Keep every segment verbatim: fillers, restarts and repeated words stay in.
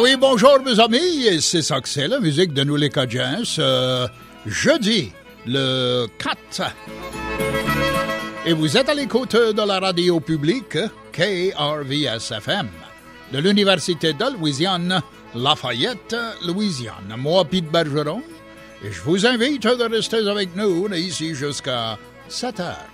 oui, bonjour mes amis, et c'est ça que c'est la musique de nous les Cajuns, ce jeudi, le quatre. Et vous êtes à l'écoute de la radio publique K R V S F M, de l'Université de Louisiane, Lafayette, Louisiane. Moi, Pete Bergeron, et je vous invite de rester avec nous ici jusqu'à sept heures.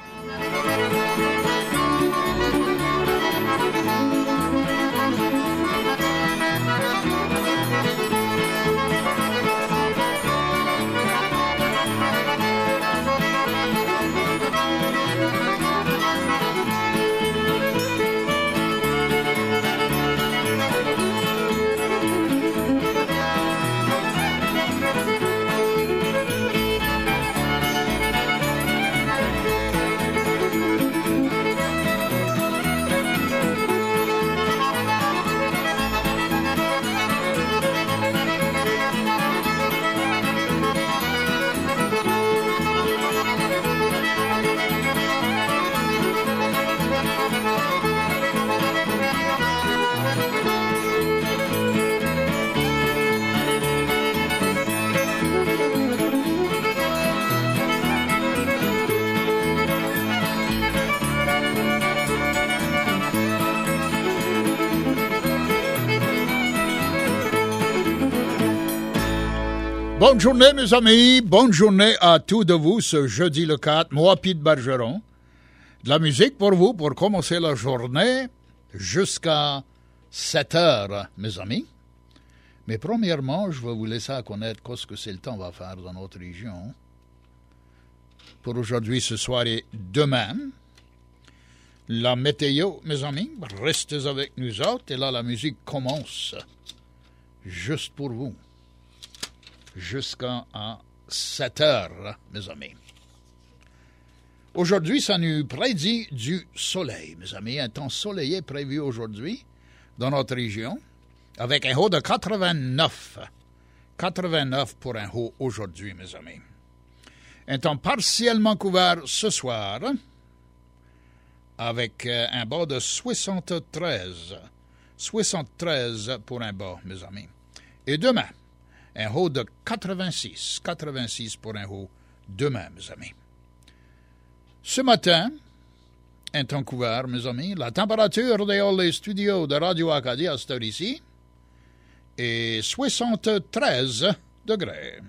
Bonne journée, mes amis. Bonne journée à tous de vous ce jeudi le quatre. Moi, Pete Bergeron. De la musique pour vous pour commencer la journée jusqu'à sept heures, mes amis. Mais premièrement, je vais vous laisser connaître ce que c'est le temps va faire dans notre région. Pour aujourd'hui, ce soir et demain. La météo, mes amis, restez avec nous autres. Et là, la musique commence juste pour vous. Jusqu'à sept heures, mes amis. Aujourd'hui, ça nous prédit du soleil, mes amis. Un temps soleillé prévu aujourd'hui dans notre région, avec un haut de quatre-vingt-neuf. quatre-vingt-neuf pour un haut aujourd'hui, mes amis. Un temps partiellement couvert ce soir, avec un bas de soixante-treize. soixante-treize pour un bas, mes amis. Et demain, un haut de quatre-vingt-six. quatre-vingt-six pour un haut demain, mes amis. Ce matin, un temps couvert, mes amis. La température dehors les studios de Radio Acadie à cette heure ici est soixante-treize degrés.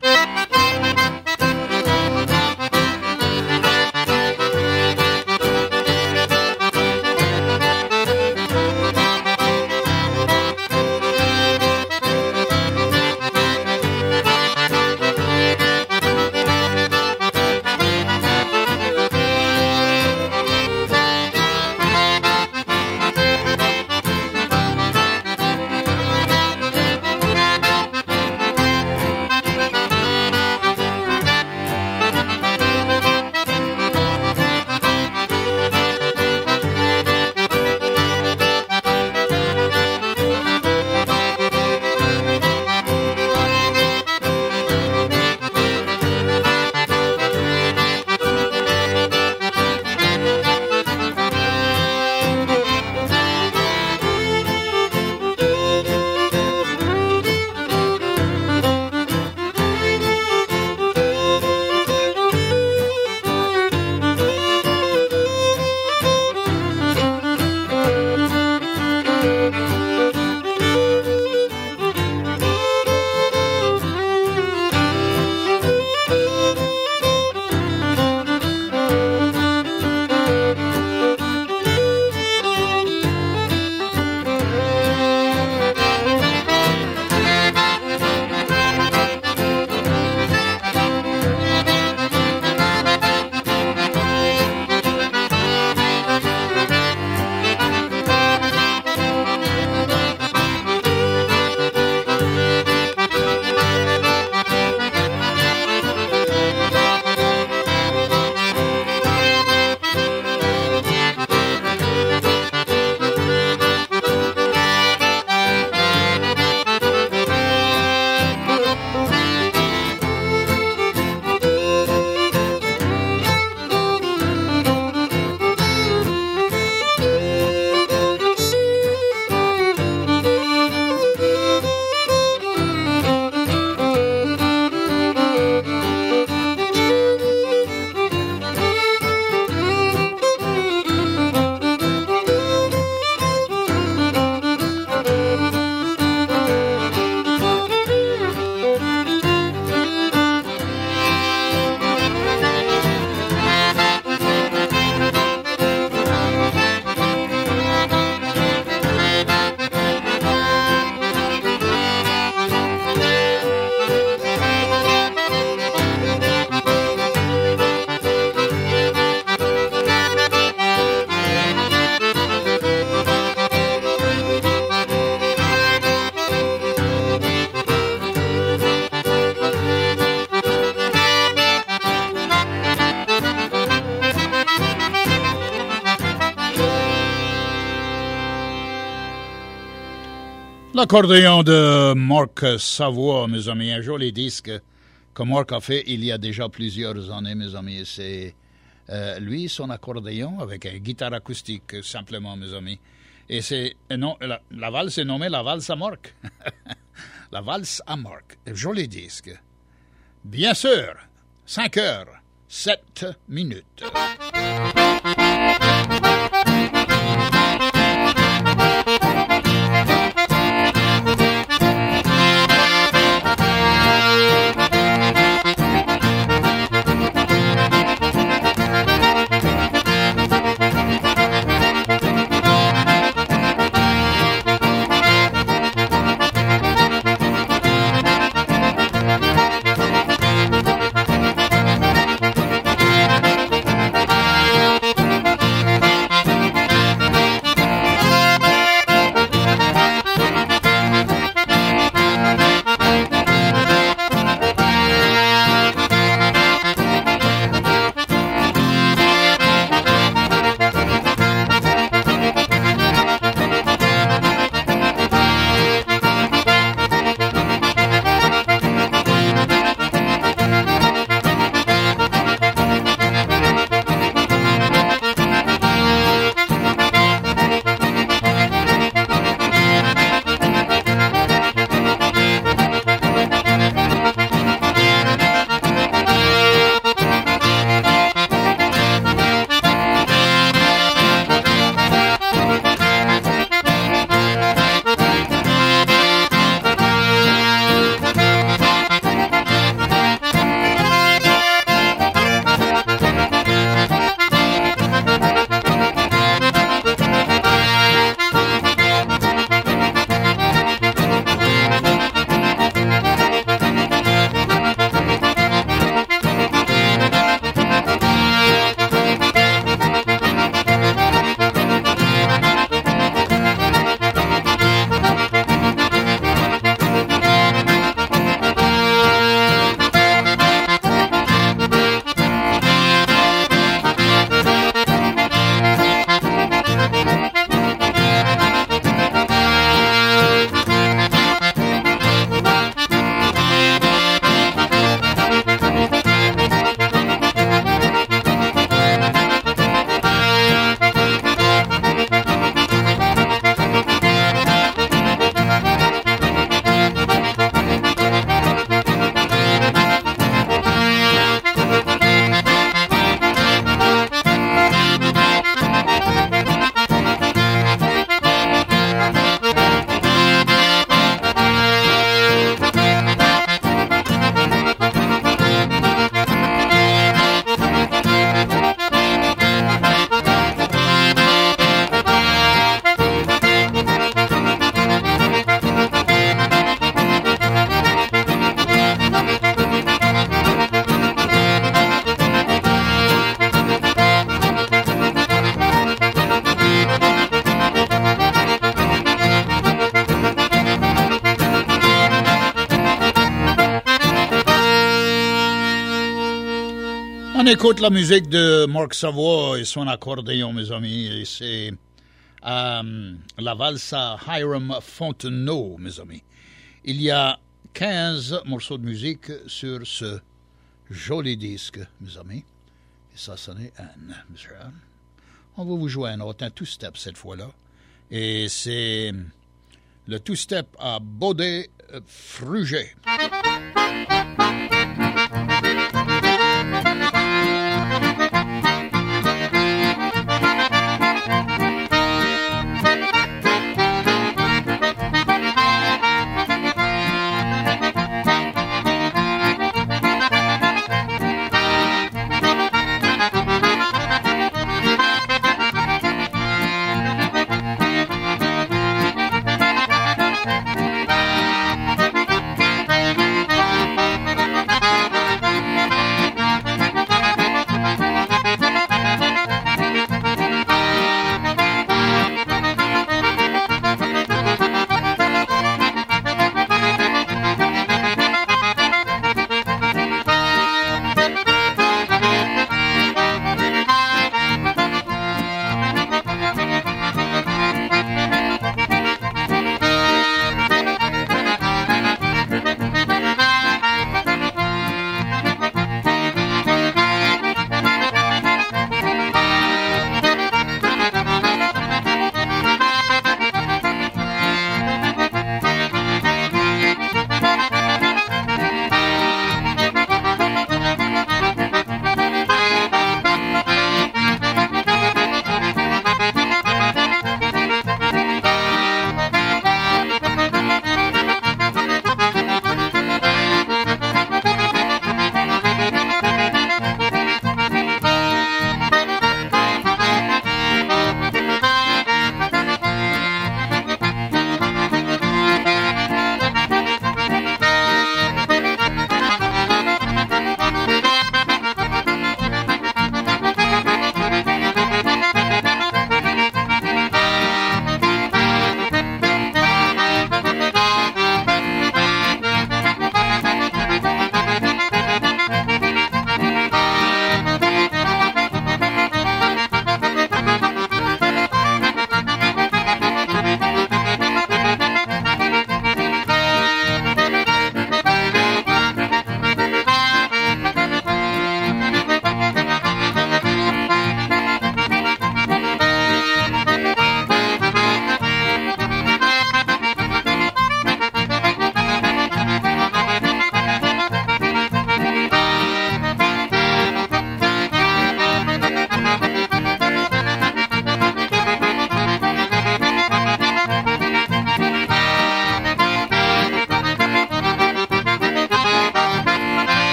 L'accordéon de Marc Savoie, mes amis, un joli disque que Marc a fait il y a déjà plusieurs années, mes amis. C'est euh, lui, son accordéon, avec une guitare acoustique, simplement, mes amis. Et c'est, non, la, la valse est nommée la valse à Marc. La valse à Marc. Joli disque. Bien sûr, cinq heures, sept minutes. On écoute la musique de Marc Savoie et son accordéon, mes amis, et c'est euh, la valse à Hiram Fontenot, mes amis. Il y a quinze morceaux de musique sur ce joli disque, mes amis. Et ça, c'en est un, monsieur. On va vous jouer un autre, un two-step cette fois-là. Et c'est le two-step à Baudet-Fruget.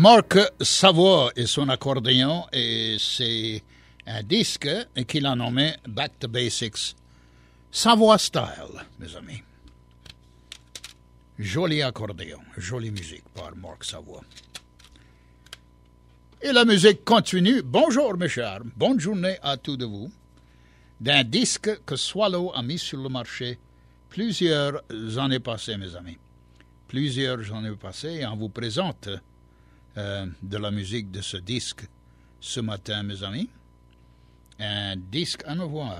Marc Savoie et son accordéon, et c'est un disque qu'il a nommé Back to Basics, Savoie Style, mes amis. Joli accordéon, jolie musique par Marc Savoie. Et la musique continue. Bonjour mes chers, bonne journée à tous de vous. D'un disque que Swallow a mis sur le marché plusieurs années passées, mes amis. Plusieurs années passées, et on vous présente euh, de la musique de ce disque ce matin, mes amis. Un disque à nous voir.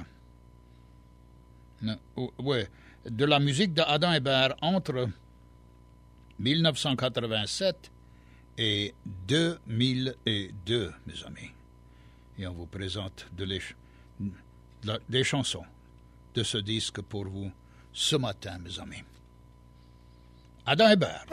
Oui, de la musique d'Adam Hébert entre mille neuf cent quatre-vingt-sept et deux mille deux, mes amis. Et on vous présente de les, de, des chansons de ce disque pour vous ce matin, mes amis. Adam Hébert.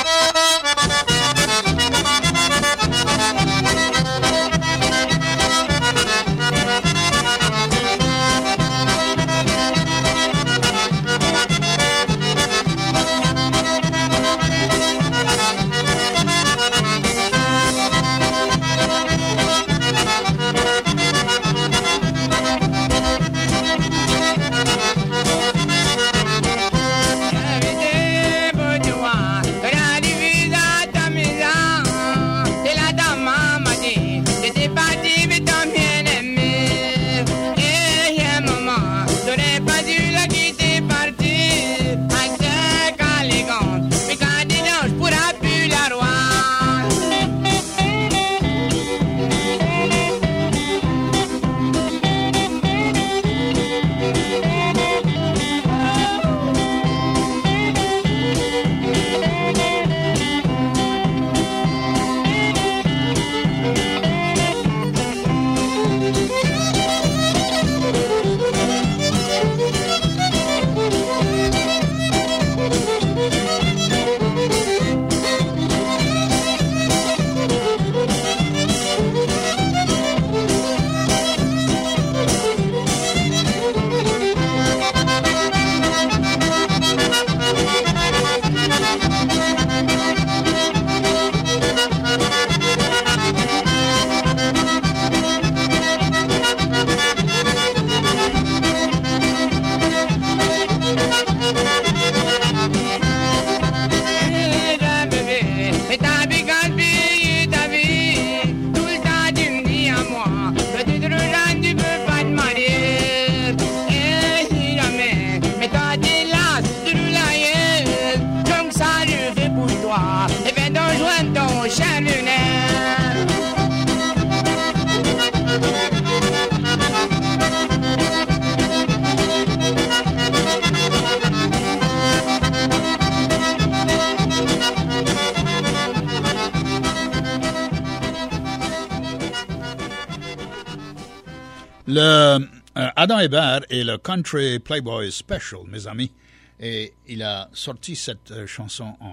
Le euh, Adam Hébert est le Country Playboy Special, mes amis, et il a sorti cette euh, chanson en,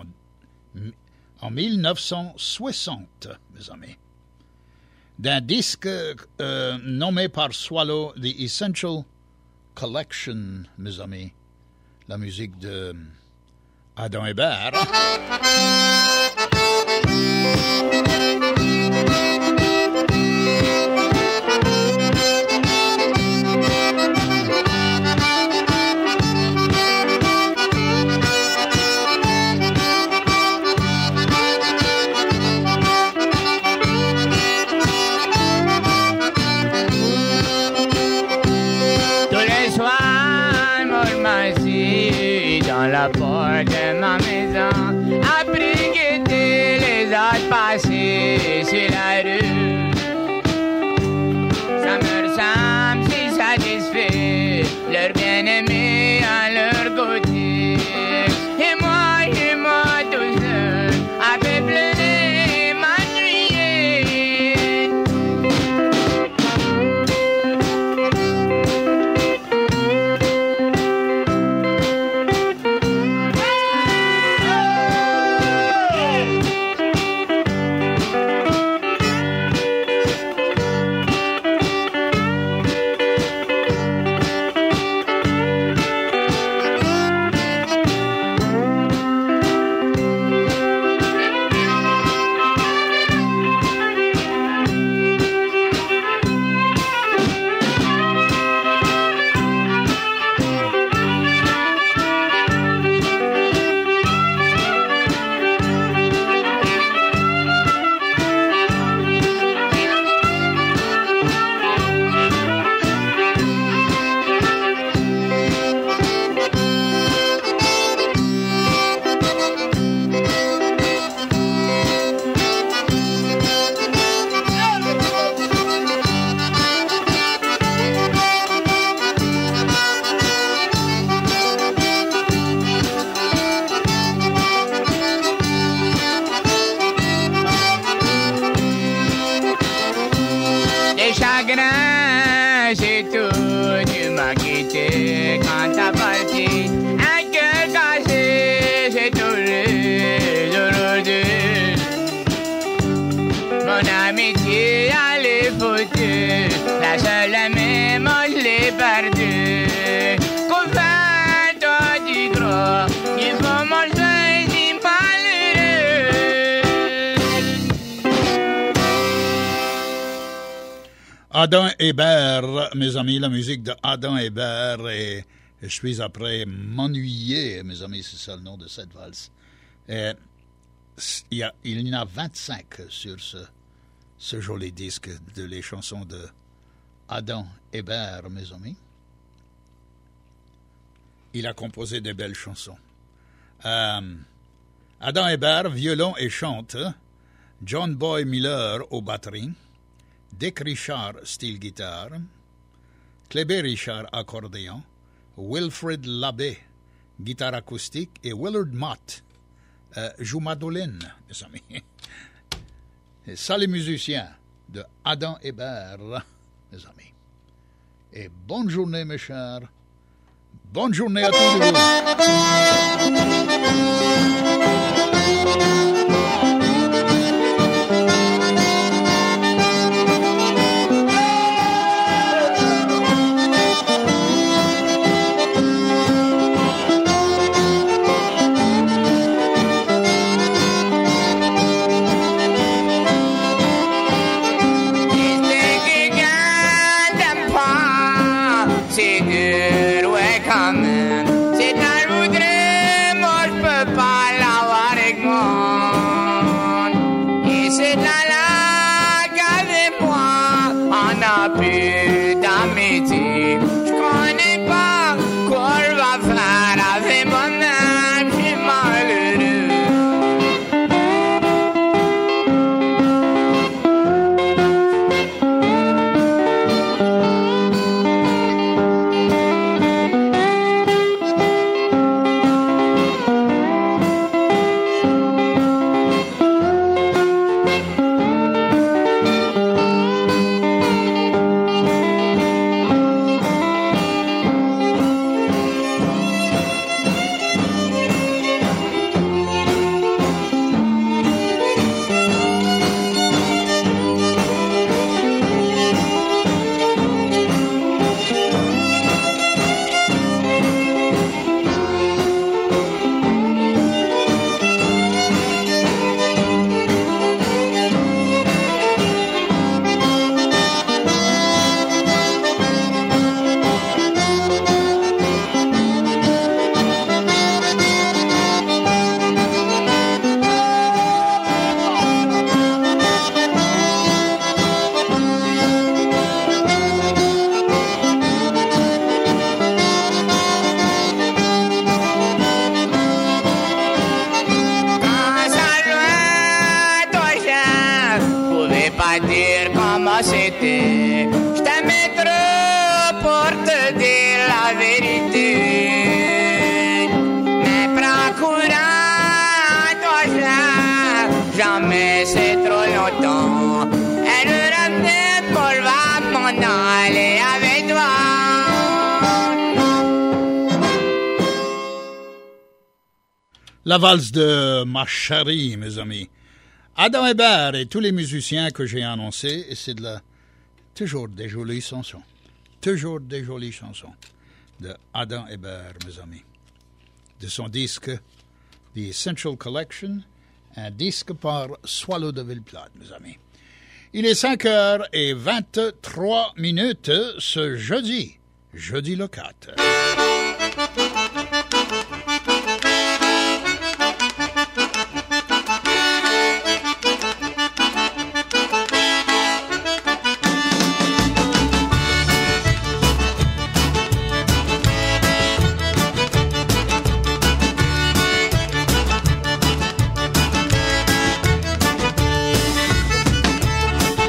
en mille neuf cent soixante, mes amis, d'un disque euh, nommé par Swallow The Essential Collection, mes amis, la musique de Adam Hébert. La porte de ma maison, après guetter les autres passer sur la rue. Ça me ressemble si satisfait leur bien-aimé à leur côté. Et moi, et moi tout seul, à peu pleurer, m'ennuyer. regrets, c'est tout. Tu m'as quitté quand t'as parti. Un cœur cassé, c'est tout aujourd'hui. Mon amitié, elle est foutue. La seule aimée, moi je l'ai perdue. Qu'au fait, toi tu crois qu'il faut manger si malheureux. Adam Hébert, mes amis, la musique de Adam Hébert, et je suis après m'ennuyer, mes amis, c'est ça le nom de cette valse. Et il y, a, il y en a vingt-cinq sur ce, ce joli disque de les chansons de Adam Hébert, mes amis. Il a composé de belles chansons. Euh, Adam Hébert, violon et chante. John Boy Miller aux batteries. Dick Richard, style guitare. Clébé Richard, accordéon. Wilfrid Labbé, guitare acoustique. Et Willard Mott, euh, joue mandoline, mes amis. Et ça, les musiciens de Adam Hébert, mes amis. Et bonne journée, mes chers. Bonne journée à tous vous. La valse de ma chérie, mes amis. Adam Hébert et tous les musiciens que j'ai annoncés, et c'est de la, toujours des jolies chansons. Toujours des jolies chansons de Adam Hébert, mes amis. De son disque, The Essential Collection, un disque par Swallow de Villeplate, mes amis. Il est cinq heures vingt-trois minutes ce jeudi, jeudi le quatre.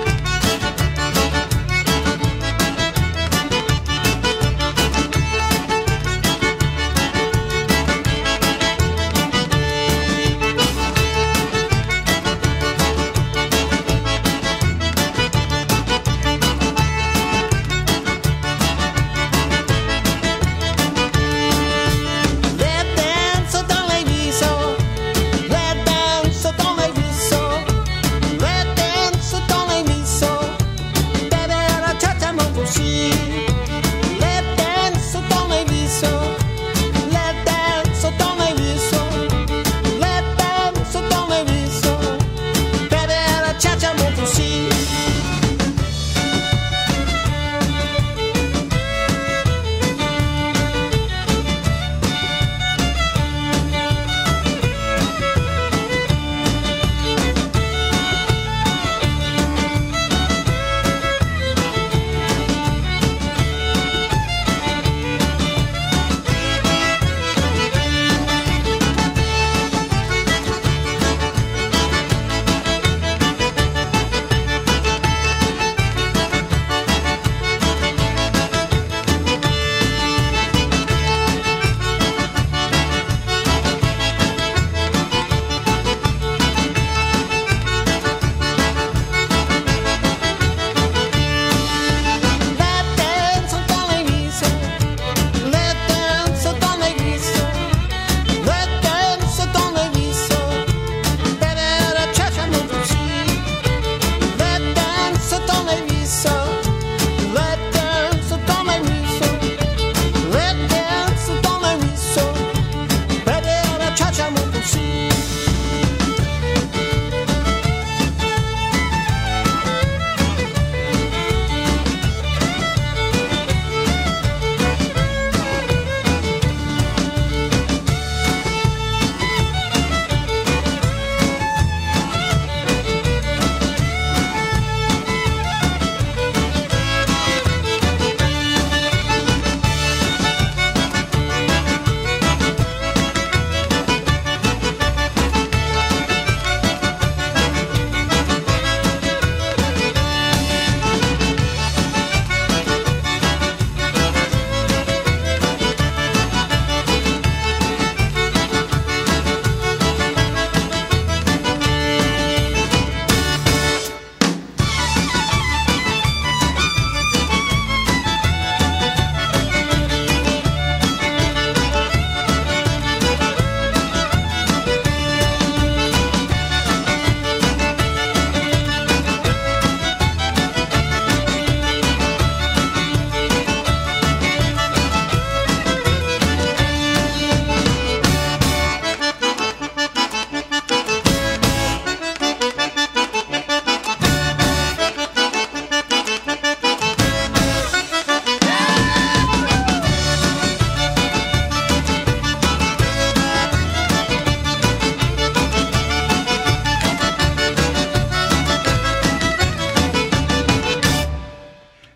Thank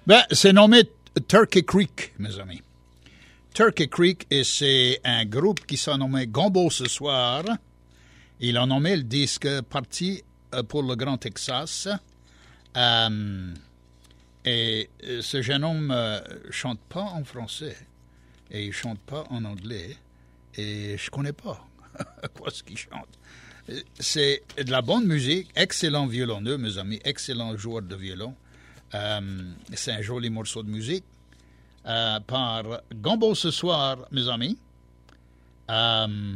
Ben, c'est nommé Turkey Creek, mes amis. Turkey Creek, et c'est un groupe qui s'est nommé Gumbo ce soir. Il a nommé le disque Parti pour le Grand Texas. Euh, et ce jeune homme euh, chante pas en français et il chante pas en anglais et je connais pas quoi ce qu'il chante. C'est de la bonne musique, excellent violonneux, mes amis, excellent joueur de violon. Euh, c'est un joli morceau de musique euh, par Gumbo ce soir, mes amis. Euh,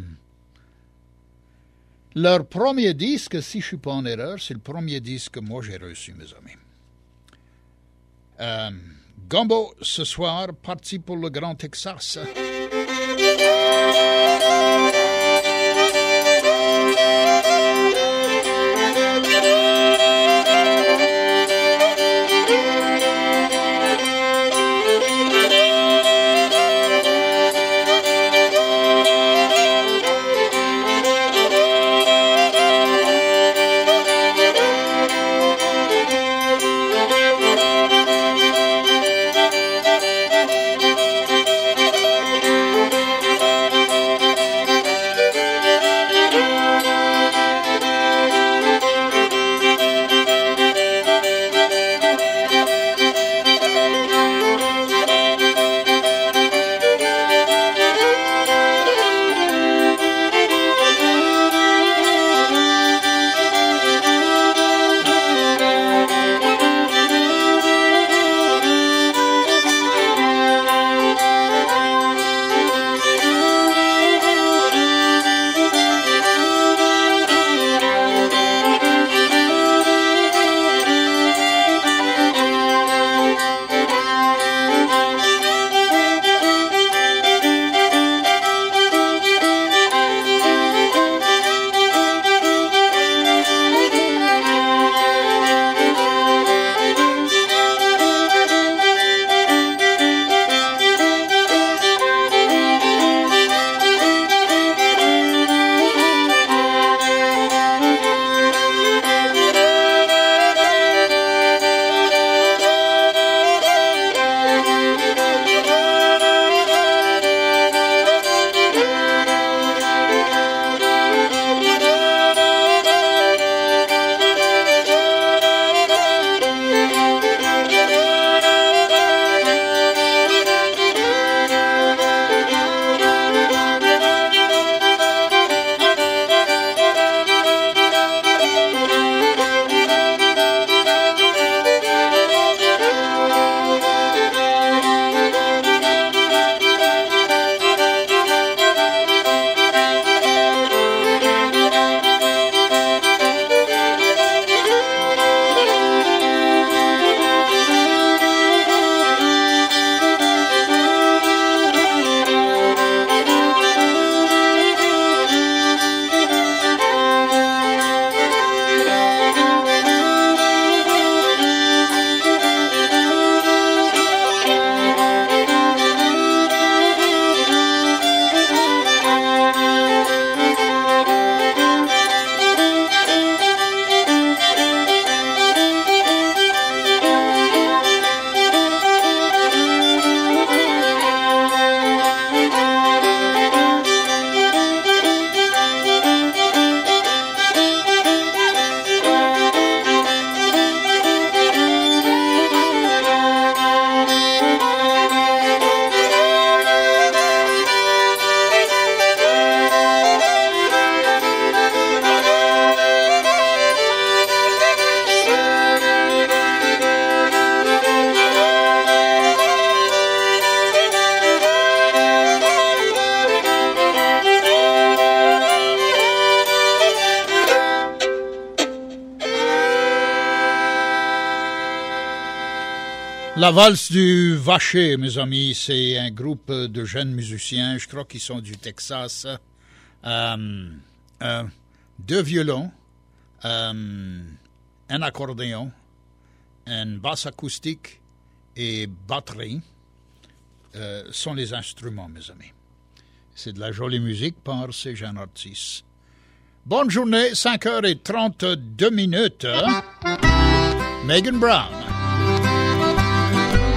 leur premier disque, si je ne suis pas en erreur, c'est le premier disque que moi j'ai reçu, mes amis. Euh, Gumbo ce soir, parti pour le Grand Texas. La valse du Vacher, mes amis, c'est un groupe de jeunes musiciens, je crois qu'ils sont du Texas. Euh, euh, deux violons, euh, un accordéon, une basse acoustique et batterie euh, sont les instruments, mes amis. C'est de la jolie musique par ces jeunes artistes. Bonne journée, cinq heures trente-deux minutes. Megan Brown.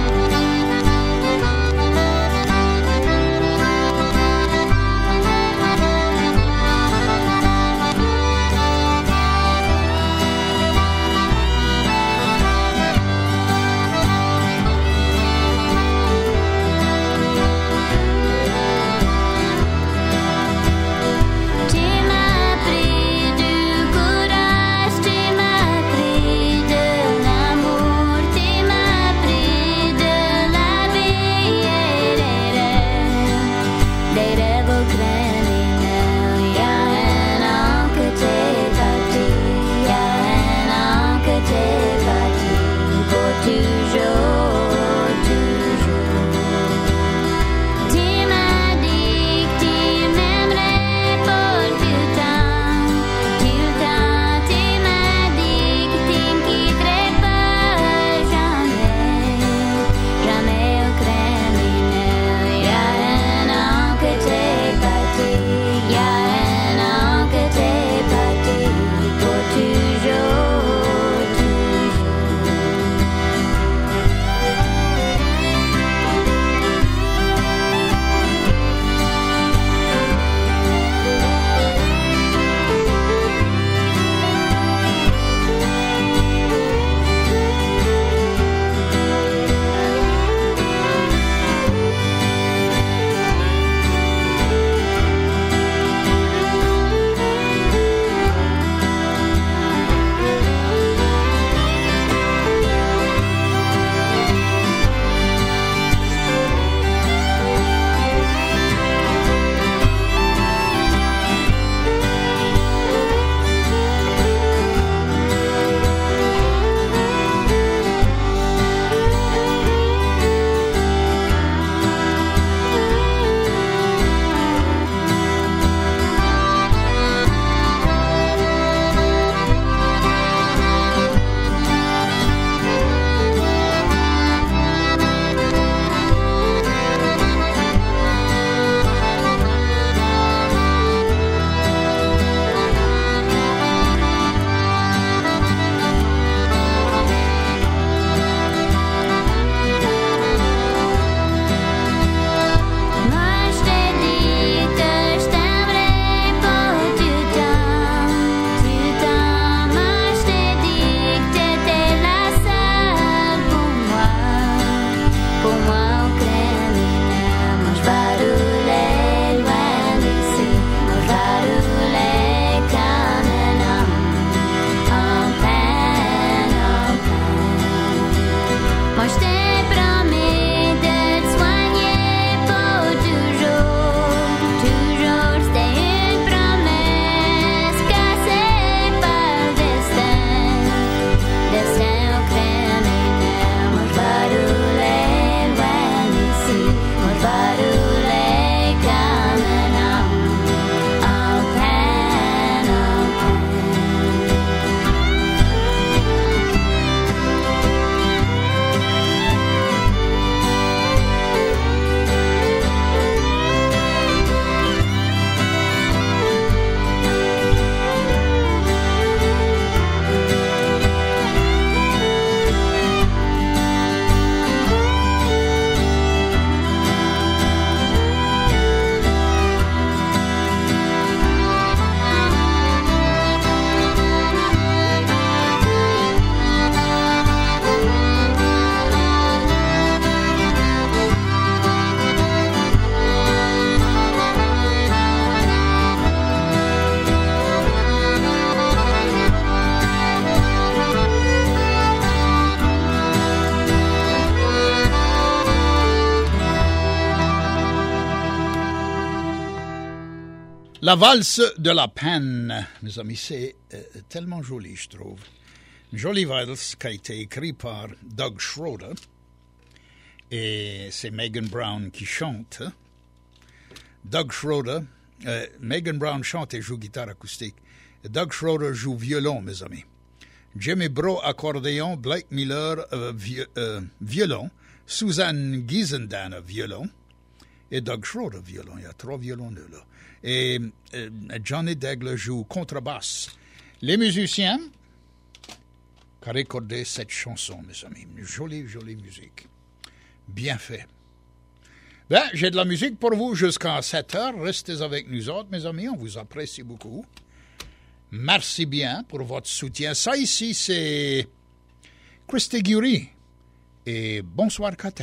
Moi je t'ai promis de te soigner pour toujours. Toujours c'était une promesse cassée par le destin. Destin au criminel. Moi je vais rouler loin d'ici. Moi je vais rouler comme un homme. En peine, en peine. La valse de la peine, mes amis, c'est euh, tellement joli, je trouve. Une jolie valse qui a été écrite par Doug Schroeder. Et c'est Megan Brown qui chante. Doug Schroeder, euh, Megan Brown chante et joue guitare acoustique. Et Doug Schroeder joue violon, mes amis. Jimmy Bro, accordéon. Blake Miller, euh, vi- euh, violon. Suzanne Giesendaner, violon. Et Doug Schroeder, violon. Il y a trois violonneux, là. Et euh, Johnny Daigle joue contrebasse. Les musiciens qui ont recordé cette chanson, mes amis. Une jolie, jolie musique. Bien fait. Ben, j'ai de la musique pour vous jusqu'à sept heures. Restez avec nous autres, mes amis. On vous apprécie beaucoup. Merci bien pour votre soutien. Ça ici, c'est Christy Gury. Et bonsoir, Catin.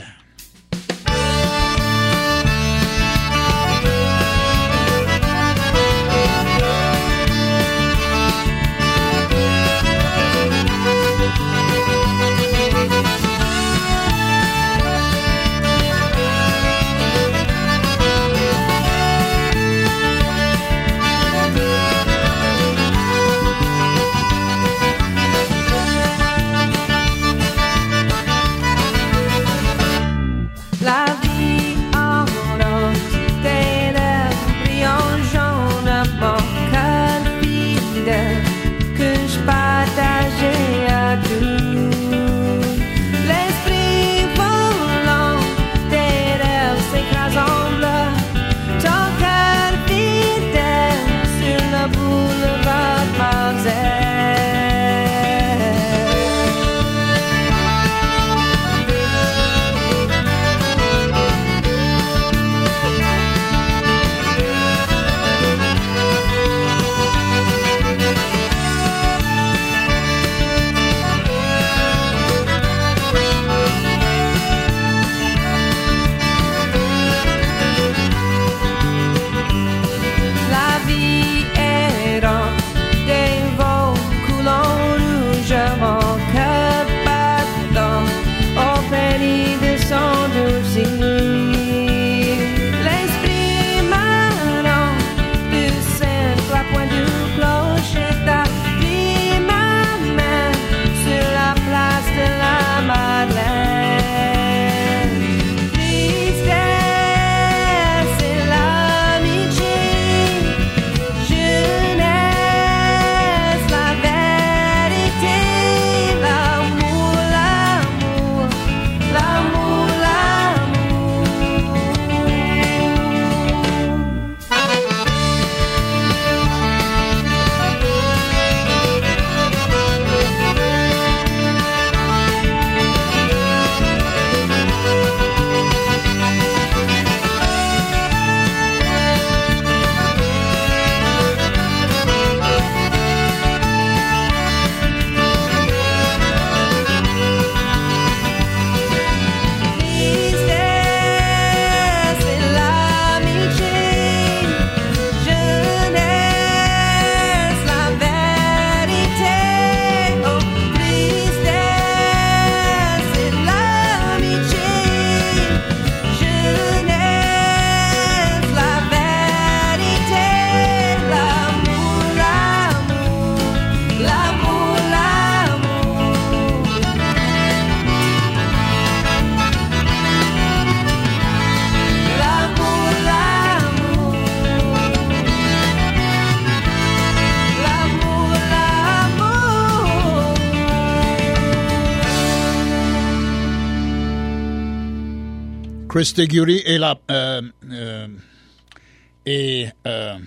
Christy Guéry et, la, euh, euh, et euh,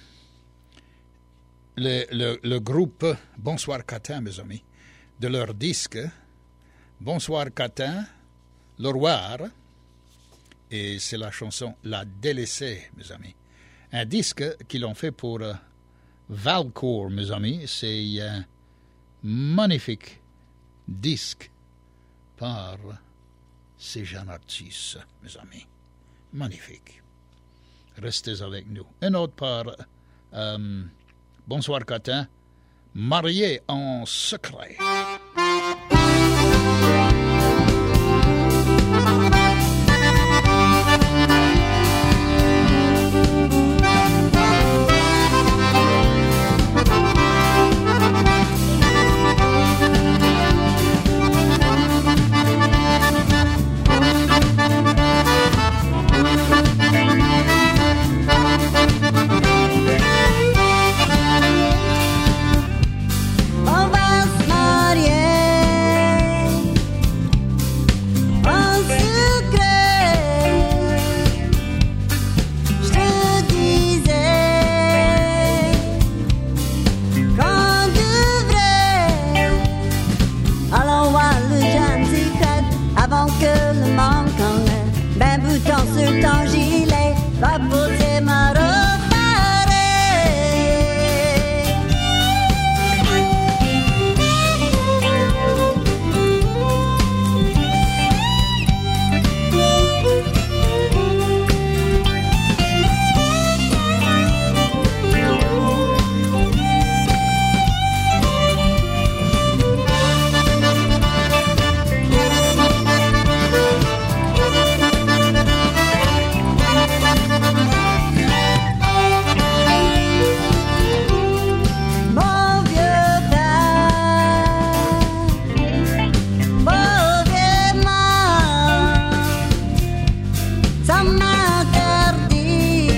le, le, le groupe Bonsoir Catin, mes amis, de leur disque Bonsoir Catin, le Roir, et c'est la chanson La Délaissée, mes amis. Un disque qu'ils ont fait pour euh, Valcourt, mes amis. C'est un magnifique disque par ces jeunes artistes, mes amis. Magnifique. Restez avec nous. Un autre par euh, Bonsoir Catin, Marié en secret. On va se marier en secret. Je te disais qu'on devrait allons voir le jeune secret avant que le manque en ait. Ben bouton sur ton gilet va poser ma robe. Mon vieux père, mon vieux mort, ça m'interdit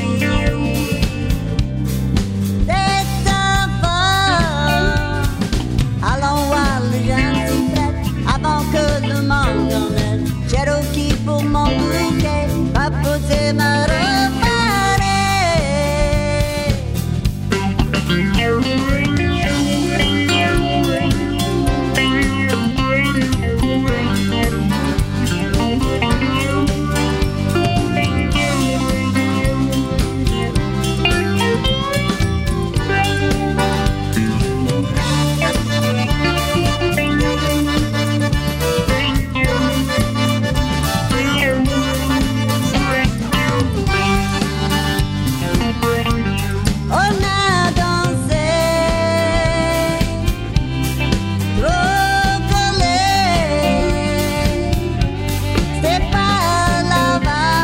d'être enfant. Allons voir le jeune secret avant que le monde en ait. Cherokee pour mon bouquet, va poser ma robe. On a dansé, trop collé, c'est pas la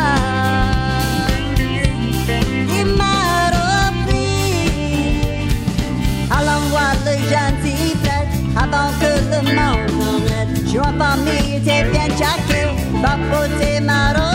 valse qui m'a repris. Allons voir le jeune secret avant que le monde en ait. Je suis en famille, t'es bien tchaqué, va poser ma robe.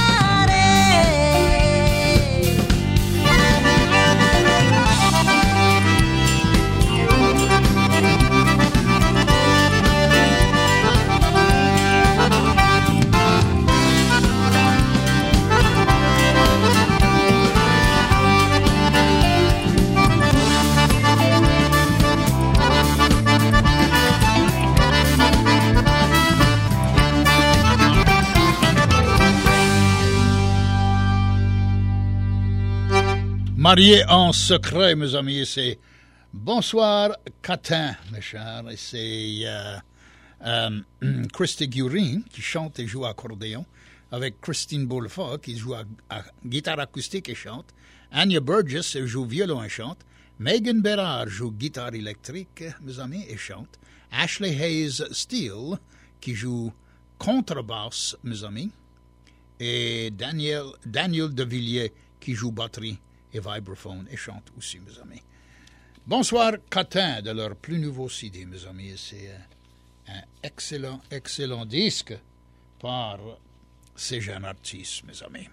Marié en secret, mes amis, c'est Bonsoir Catin, mes chers, et c'est euh, euh, Christy Guéry qui chante et joue accordéon, avec Christine Beaulefort qui joue à, à guitare acoustique et chante, Anya Burgess joue violon et chante, Megan Bérard joue guitare électrique, mes amis, et chante, Ashley Hayes Steele qui joue contrebasse, mes amis, et Daniel, Daniel De Villiers qui joue batterie et vibraphone et chante aussi, mes amis. Bonsoir Catin de leur plus nouveau C D, mes amis. C'est un excellent, excellent disque par ces jeunes artistes, mes amis.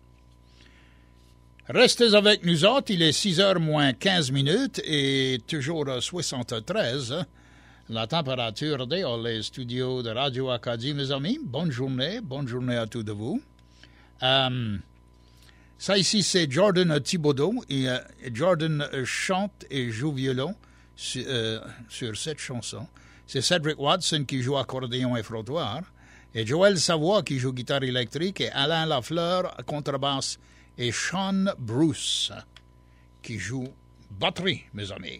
Restez avec nous autres, il est six heures moins quinze minutes et toujours soixante-treize. La température dehors les studios de Radio Acadie, mes amis. Bonne journée, bonne journée à tous de vous. Euh, ça ici, c'est Jordan Thibodeau. Et, euh, Jordan chante et joue violon sur, euh, sur cette chanson. C'est Cedric Watson qui joue accordéon et frottoir. Et Joël Savoie qui joue guitare électrique. Et Alain Lafleur, contrebasse. Et Sean Bruce qui joue batterie, mes amis.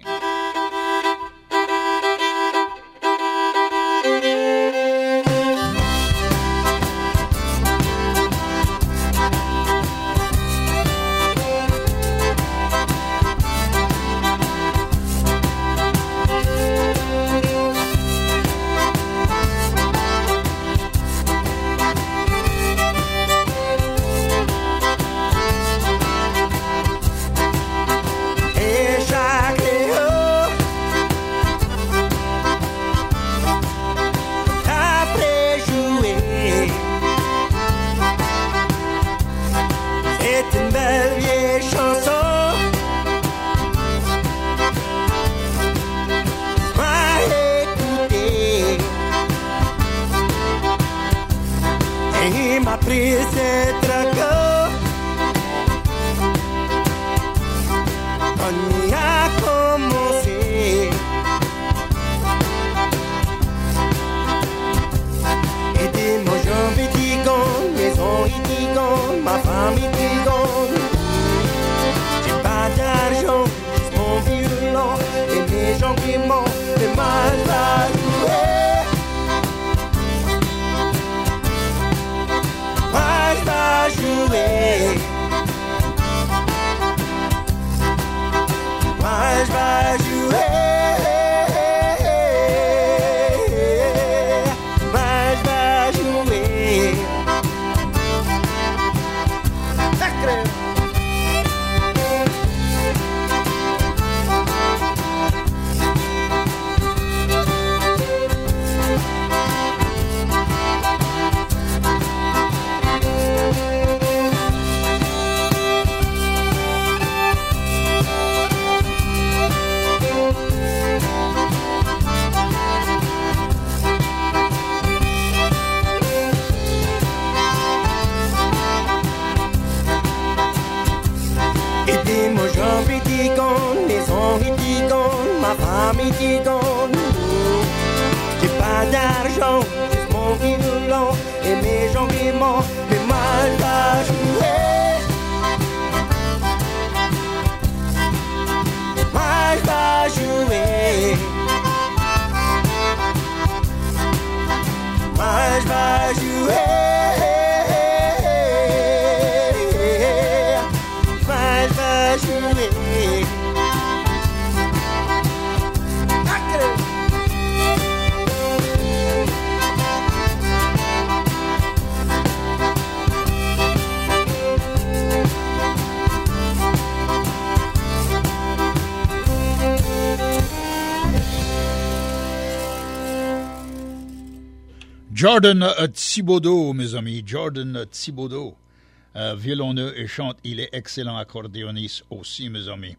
Jordan Thibodeau, mes amis, Jordan Thibodeau, euh, violonneux et chante. Il est excellent accordéoniste aussi, mes amis.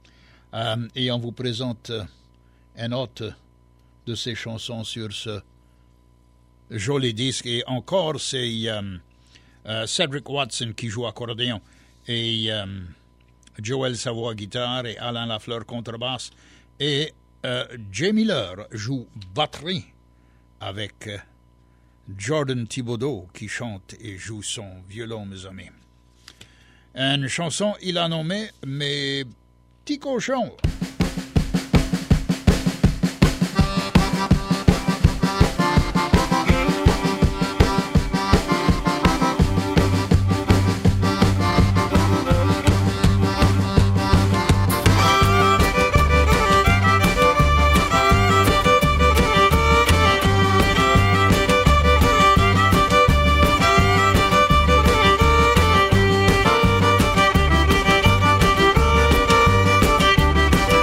Euh, et on vous présente euh, un autre de ses chansons sur ce joli disque. Et encore, c'est euh, euh, Cedric Watson qui joue accordéon et euh, Joël Savoie guitare et Alain Lafleur contrebasse. Et euh, Jay Miller joue batterie avec Euh, Jordan Thibodeau qui chante et joue son violon, mes amis. Une chanson, il a nommé Mes petits cochons. Mes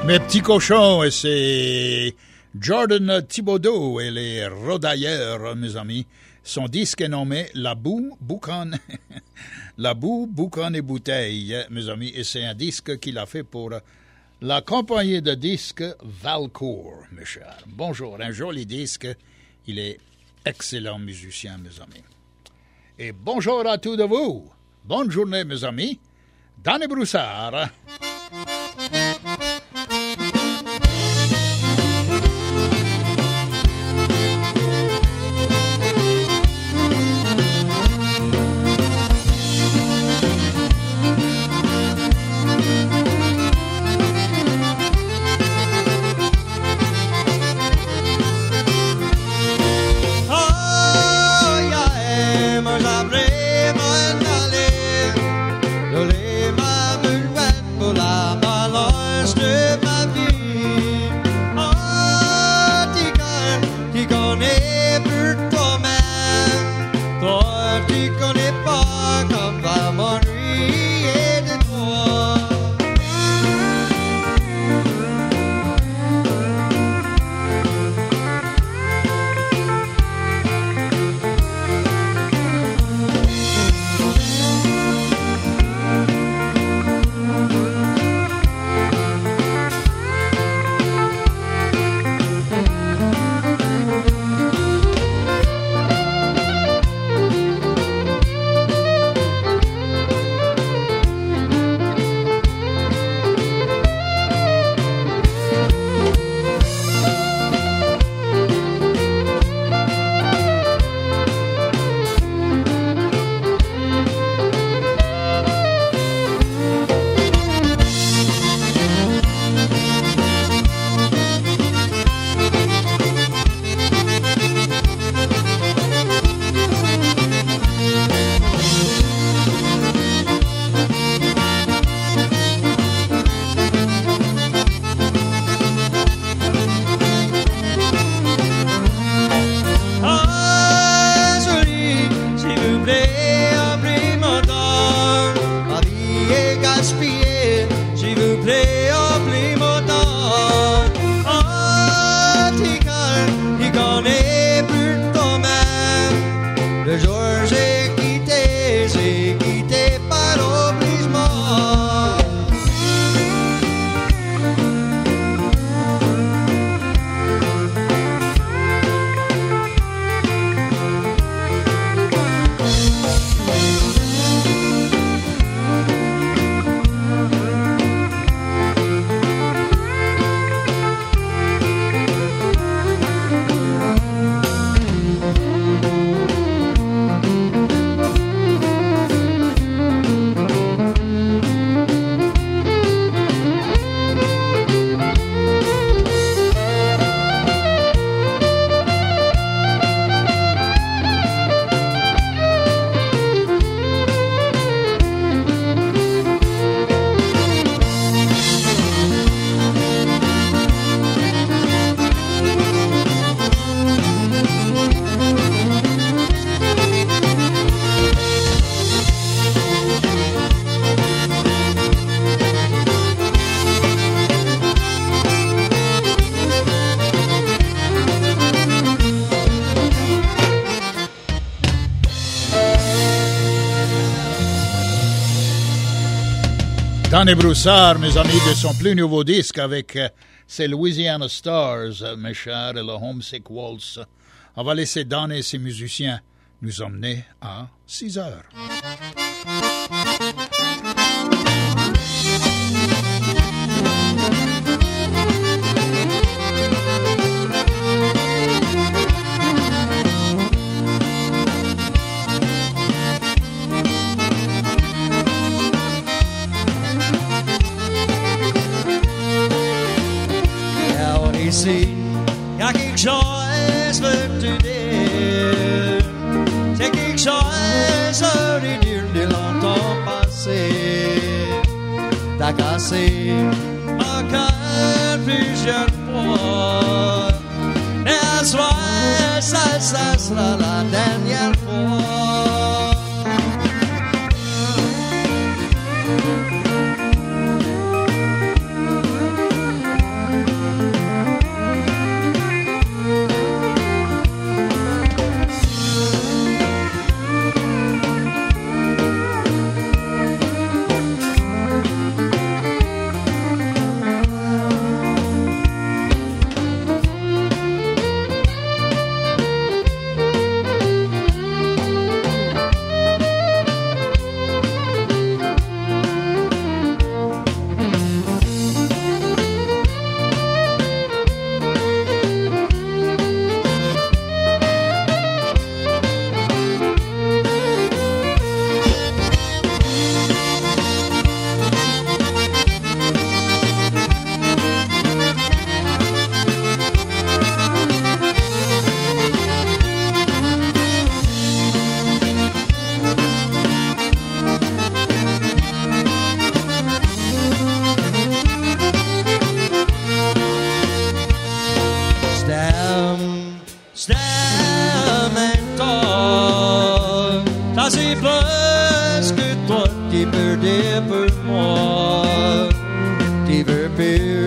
Mes petits cochons, et c'est Jordan Thibodeau et les Rodailleurs, mes amis. Son disque est nommé La Boue, Boucan, La Boue, Boucan et Bouteille, mes amis. Et c'est un disque qu'il a fait pour la compagnie de disques Valcourt, mes chers. Bonjour, un joli disque. Il est excellent musicien, mes amis. Et bonjour à tous de vous. Bonne journée, mes amis. Danny Broussard. Danny Broussard, mes amis, de son plus nouveau disque avec euh, ses Louisiana Stars, euh, mes chers, et le Homesick Waltz. On va laisser Danny et ses musiciens nous emmener à six heures. Ici, y a quelque chose de dire. C'est quelque chose de dire de longtemps passé. T'as cassé mon cœur plusieurs fois. Et ce soir, ça, ça sera la dernière fois. veux dire pour moi, tu veux plus